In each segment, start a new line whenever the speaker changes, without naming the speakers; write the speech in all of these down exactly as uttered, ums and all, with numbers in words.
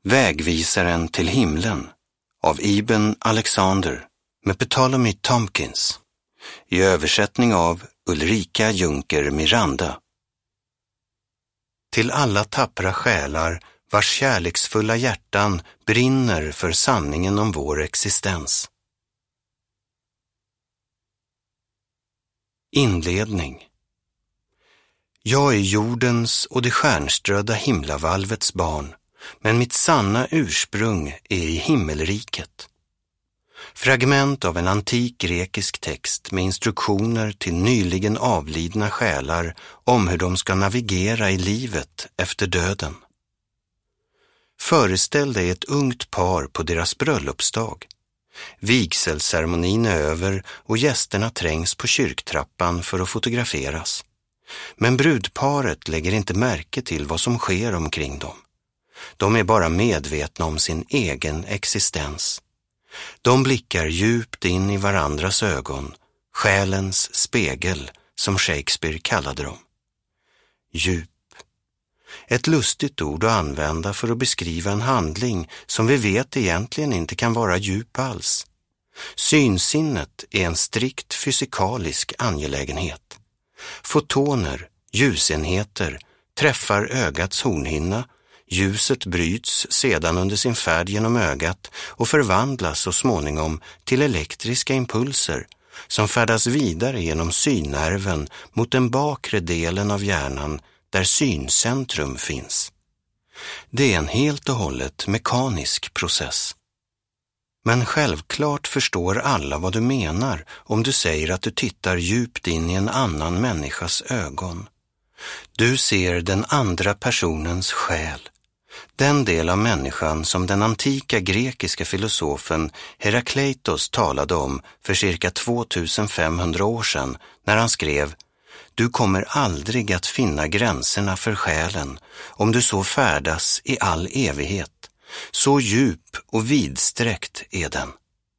Vägvisaren till himlen av Ibn Alexander med Ptolemy Tompkins i översättning av Ulrika Junker Miranda. Till alla tappra själar vars kärleksfulla hjärtan brinner för sanningen om vår existens. Inledning. Jag är jordens och det stjärnströdda himlavalvets barn, men mitt sanna ursprung är i himmelriket. Fragment av en antik grekisk text med instruktioner till nyligen avlidna själar om hur de ska navigera i livet efter döden. Föreställ dig ett ungt par på deras bröllopsdag. Vigselceremonin är över och gästerna trängs på kyrktrappan för att fotograferas. Men brudparet lägger inte märke till vad som sker omkring dem. De är bara medvetna om sin egen existens. De blickar djupt in i varandras ögon, själens spegel, som Shakespeare kallade dem. Djup. Ett lustigt ord att använda för att beskriva en handling som vi vet egentligen inte kan vara djup alls. Synsinnet är en strikt fysikalisk angelägenhet. Fotoner, ljusenheter, träffar ögats hornhinna. Ljuset bryts sedan under sin färd genom ögat och förvandlas så småningom till elektriska impulser som färdas vidare genom synnerven mot den bakre delen av hjärnan där syncentrum finns. Det är en helt och hållet mekanisk process. Men självklart förstår alla vad du menar om du säger att du tittar djupt in i en annan människas ögon. Du ser den andra personens själ. Den del av människan som den antika grekiska filosofen Herakleitos talade om för cirka tvåtusenfemhundra år sedan när han skrev: Du kommer aldrig att finna gränserna för själen om du så färdas i all evighet. Så djup och vidsträckt är den.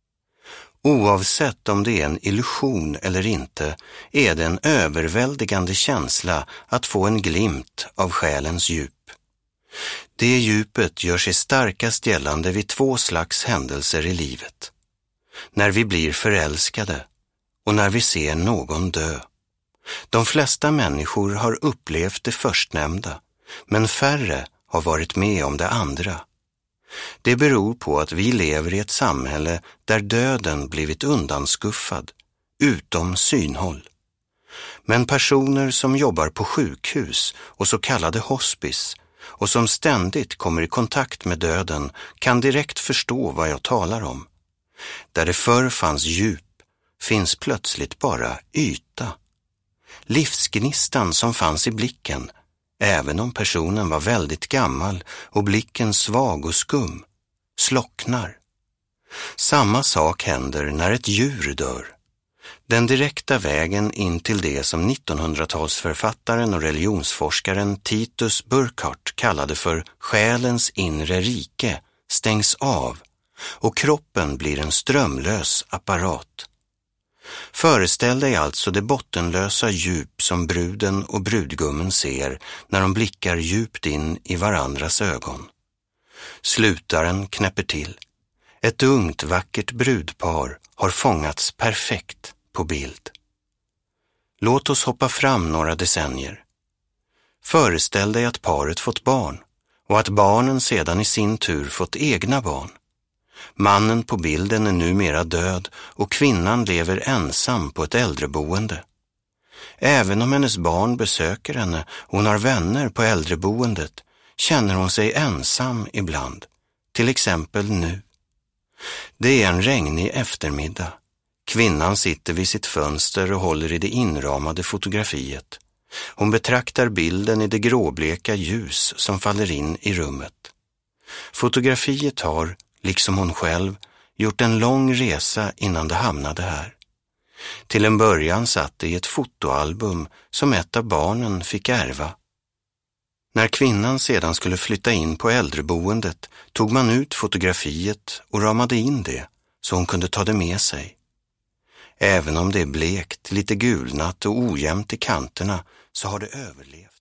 Oavsett om det är en illusion eller inte är det en överväldigande känsla att få en glimt av själens djup. Det djupet gör sig starkast gällande vid två slags händelser i livet. När vi blir förälskade och när vi ser någon dö. De flesta människor har upplevt det förstnämnda, men färre har varit med om det andra. Det beror på att vi lever i ett samhälle där döden blivit undanskuffad, utom synhåll. Men personer som jobbar på sjukhus och så kallade hospice och som ständigt kommer i kontakt med döden kan direkt förstå vad jag talar om. Där det förr fanns djup finns plötsligt bara yta. Livsgnistan som fanns i blicken, även om personen var väldigt gammal och blicken svag och skum, slocknar. Samma sak händer när ett djur dör. Den direkta vägen in till det som nittonhundratalsförfattaren och religionsforskaren Titus Burckhardt kallade för själens inre rike stängs av och kroppen blir en strömlös apparat. Föreställ dig alltså det bottenlösa djup som bruden och brudgummen ser när de blickar djupt in i varandras ögon. Slutaren knäpper till. Ett ungt vackert brudpar har fångats perfekt på bild. Låt oss hoppa fram några decennier. Föreställ dig att paret fått barn och att barnen sedan i sin tur fått egna barn. Mannen på bilden är numera död och kvinnan lever ensam på ett äldreboende. Även om hennes barn besöker henne och hon har vänner på äldreboendet känner hon sig ensam ibland, till exempel nu. Det är en regnig eftermiddag. Kvinnan sitter vid sitt fönster och håller i det inramade fotografiet. Hon betraktar bilden i det gråbleka ljus som faller in i rummet. Fotografiet har, liksom hon själv, gjort en lång resa innan det hamnade här. Till en början satt det i ett fotoalbum som ett av barnen fick ärva. När kvinnan sedan skulle flytta in på äldreboendet tog man ut fotografiet och ramade in det så hon kunde ta det med sig. Även om det är blekt, lite gulnat och ojämnt i kanterna så har det överlevt.